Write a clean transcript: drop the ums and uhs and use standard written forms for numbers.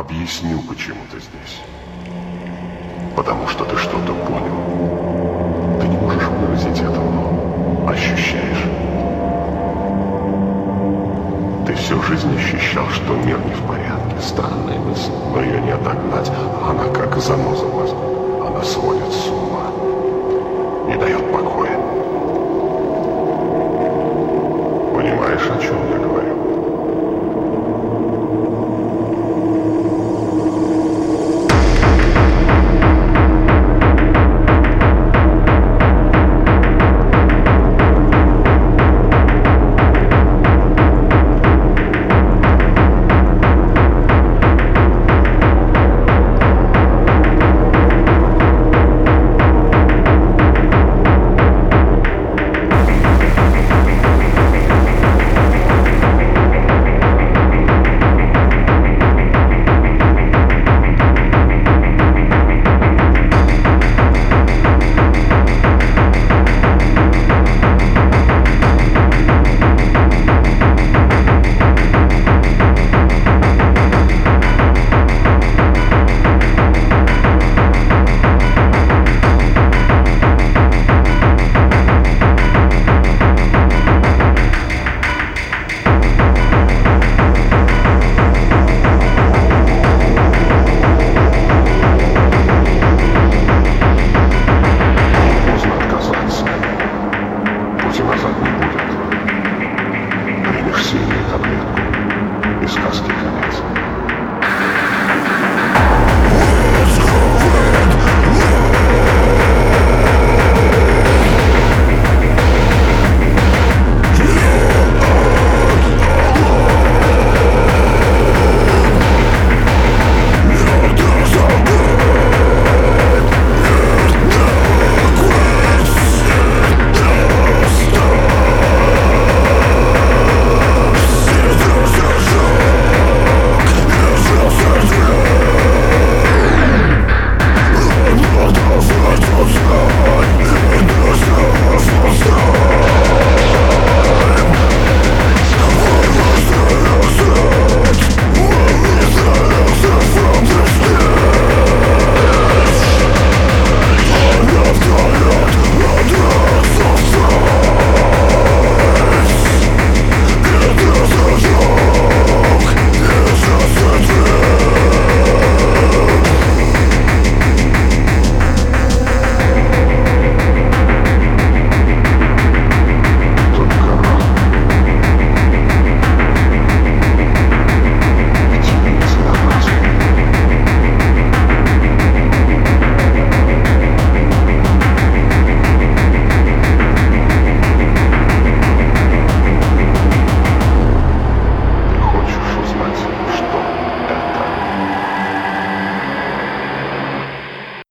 Объясню, почему ты здесь. Потому что ты что-то понял. Ты не можешь выразить этого, но ощущаешь. Ты всю жизнь ощущал, что мир не в порядке. Странная мысль, но ее не отогнать. Она как заноза в мозгу. Она сводит с ума. Не дает покоя. Понимаешь, о чем я говорю?